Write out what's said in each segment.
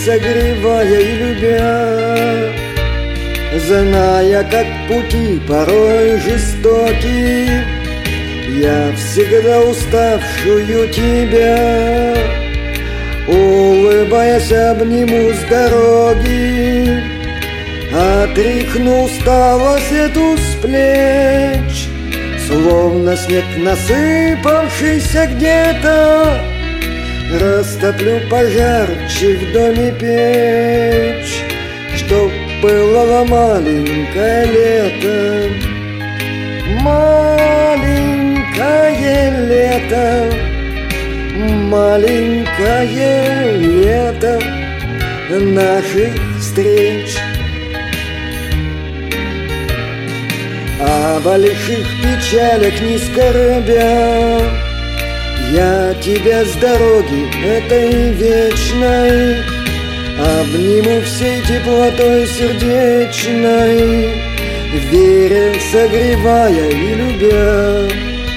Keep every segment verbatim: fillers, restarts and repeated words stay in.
согревая и любя, зная, как пути порой жестоки, я всегда уставшую тебя, улыбаясь, обниму с дороги, отряхну усталость эту с плеч, словно снег, насыпавшийся где-то, растоплю пожарче в доме печь, чтоб пылало маленькое лето. Маленькое лето, маленькое лето наших встреч. О больших печалях не скорбя, я тебя с дороги этой вечной обниму всей теплотой сердечной, веря, согревая и любя.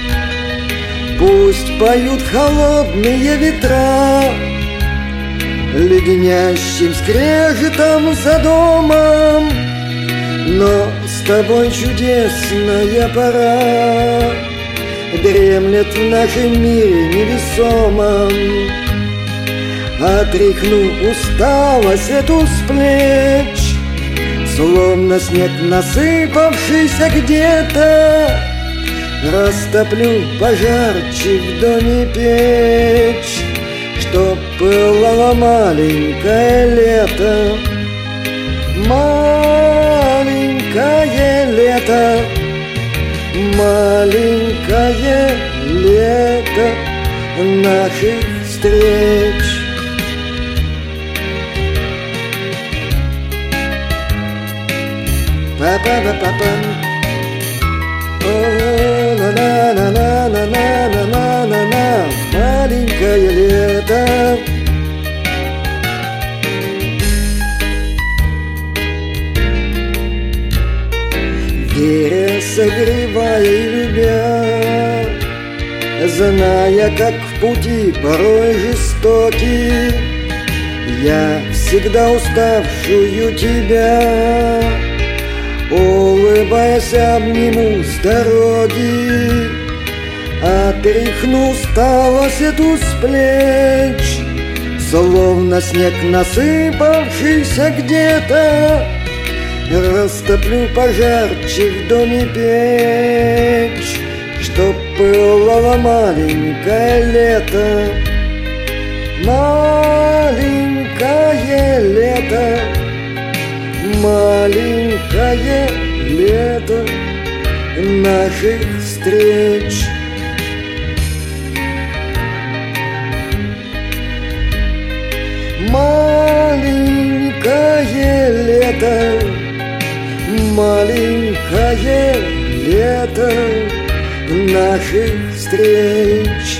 Пусть поют холодные ветра леденящим скрежетом за домом, но с тобой чудесная пора дремлет в нашем мире невесомом. Отряхну усталость эту с плеч, словно снег, насыпавшийся где-то, растоплю пожарче в доме печь, чтоб пылало маленькое лето. Маленькое лето, маленькое лето наших встреч. Па-па-па-па-па. О, на-на-на-на-на-на-на-на-на, маленькое лето. Веря, согревая и любя, зная, как в пути порой жестоки, я всегда уставшую тебя, улыбаясь, обниму с дороги, отряхну усталость эту с плеч, словно снег, насыпавшийся где-то, растоплю пожарче в доме печь, чтоб пылало маленькое лето. Маленькое лето, маленькое лето наших встреч. Маленькое лето, маленькое лето наших встреч.